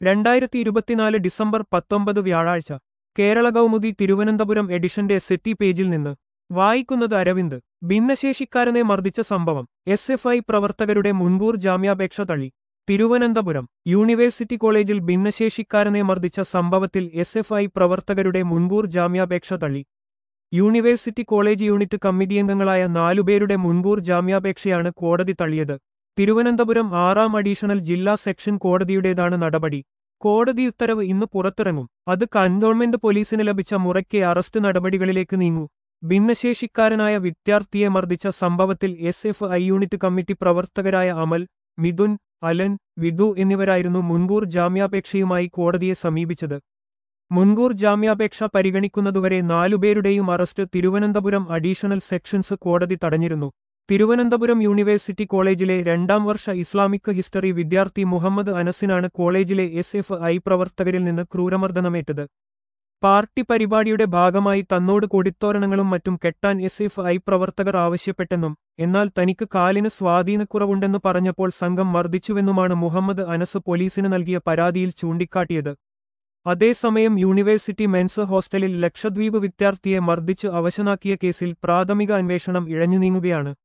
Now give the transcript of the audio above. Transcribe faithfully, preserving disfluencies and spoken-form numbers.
രണ്ടായിരത്തി ഇരുപത്തിനാല് ഡിസംബർ പത്തൊമ്പത് വ്യാഴാഴ്ച കേരള കൗമുദി തിരുവനന്തപുരം എഡിഷന്റെ സെറ്റി പേജിൽ നിന്ന് വായിക്കുന്നത് അരവിന്ദ്. ഭിന്നശേഷിക്കാരനെ മർദ്ദിച്ച സംഭവം. എസ് എഫ് ഐ പ്രവർത്തകരുടെ മുൻകൂർ ജാമ്യാപേക്ഷ തള്ളി. തിരുവനന്തപുരം യൂണിവേഴ്സിറ്റി കോളേജിൽ ഭിന്നശേഷിക്കാരനെ മർദ്ദിച്ച സംഭവത്തിൽ എസ് എഫ് ഐ പ്രവർത്തകരുടെ മുൻകൂർ ജാമ്യാപേക്ഷ തള്ളി. യൂണിവേഴ്സിറ്റി കോളേജ് യൂണിറ്റ് കമ്മിറ്റിയംഗങ്ങളായ നാലുപേരുടെ മുൻകൂർ ജാമ്യാപേക്ഷയാണ് കോടതി തള്ളിയത്. തിരുവനന്തപുരം ആറാം അഡീഷണൽ ജില്ലാ സെക്ഷൻ കോടതിയുടേതാണ് നടപടി. കോടതി ഉത്തരവ് ഇന്ന് പുറത്തിറങ്ങും. അത് കന്റോൺമെന്റ് പോലീസിന് ലഭിച്ച മുറയ്ക്ക് അറസ്റ്റ് നടപടികളിലേക്ക് നീങ്ങൂ. ഭിന്നശേഷിക്കാരനായ വിദ്യാർത്ഥിയെ മർദ്ദിച്ച സംഭവത്തിൽ S F I unit committee പ്രവർത്തകരായ അമൽ, മിഥുൻ, അലൻ, വിധു എന്നിവരായിരുന്നു മുൻകൂർ ജാമ്യാപേക്ഷയുമായി കോടതിയെ സമീപിച്ചത്. മുൻകൂർ ജാമ്യാപേക്ഷ പരിഗണിക്കുന്നതുവരെ നാലുപേരുടെയും അറസ്റ്റ് തിരുവനന്തപുരം അഡീഷണൽ സെക്ഷൻസ് കോടതി തടഞ്ഞിരുന്നു. തിരുവനന്തപുരം യൂണിവേഴ്സിറ്റി കോളേജിലെ രണ്ടാം വർഷ ഇസ്ലാമിക് ഹിസ്റ്ററി വിദ്യാർത്ഥി മുഹമ്മദ് അനസിനാണ് കോളേജിലെ എസ് എഫ് ഐ പ്രവർത്തകരിൽ നിന്ന് ക്രൂരമർദ്ദനമേറ്റത്. പാർട്ടി പരിപാടിയുടെ ഭാഗമായി തന്നോട് കൊടിത്തോരണങ്ങളും മറ്റും കെട്ടാൻ എസ് എഫ് ഐ പ്രവർത്തകർ ആവശ്യപ്പെട്ടെന്നും എന്നാൽ തനിക്ക് കാലിന് സ്വാധീനക്കുറവുണ്ടെന്ന് പറഞ്ഞപ്പോൾ സംഘം മർദ്ദിച്ചുവെന്നുമാണ് മുഹമ്മദ് അനസ് പോലീസിന് നൽകിയ പരാതിയിൽ ചൂണ്ടിക്കാട്ടിയത്. അതേസമയം യൂണിവേഴ്സിറ്റി മെൻസ് ഹോസ്റ്റലിൽ ലക്ഷദ്വീപ് വിദ്യാർത്ഥിയെ മർദ്ദിച്ച് അവശനാക്കിയ കേസിൽ പ്രാഥമിക അന്വേഷണം ഇഴഞ്ഞുനീങ്ങുകയാണ്.